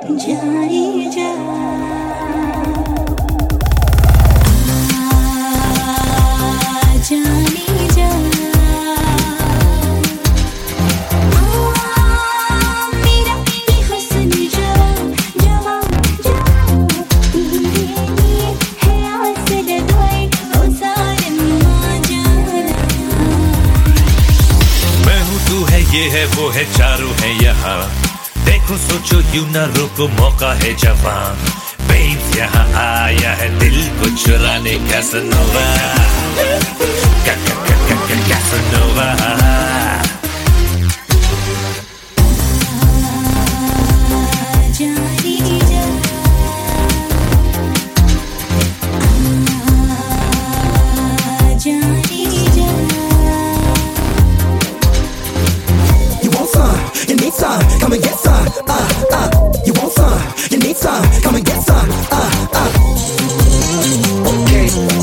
जाने जा जाने जा मेरा ये हुस्न जवां तेरे लिए है आसल दुआएं ओ ज़ालिमा जाना मैं हूँ तू है ये है वो है चारों है यहाँ देखो सोचो यूं ना रुको मौका है जवान बेब्स यहाँ आया है दिल को चुराने casanova casanova You need some, come and get some. You want some, you need some, come and get some. Okay.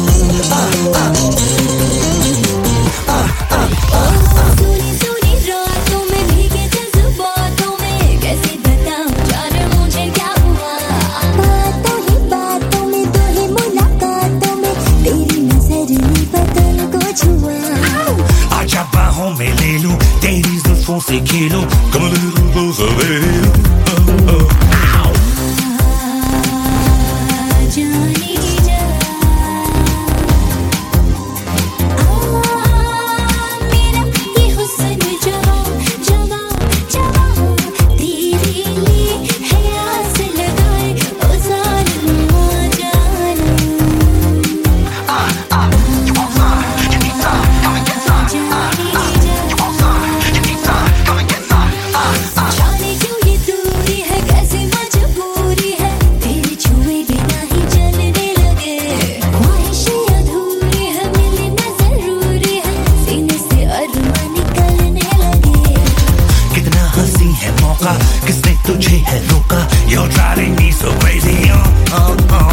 सुनी सुनी रातों में भीगे जज्बातों में कैसे बताऊं जाने मुझे क्या हुआ बातों ही बातों में दो ही मुलाकातों में तेरी नजर ने बदन को छुआ आजा बाहों में ले लूं तेरी जुल्फों से खेलूं Come a little closer baby किसने तुझे है रोका You're driving me so crazy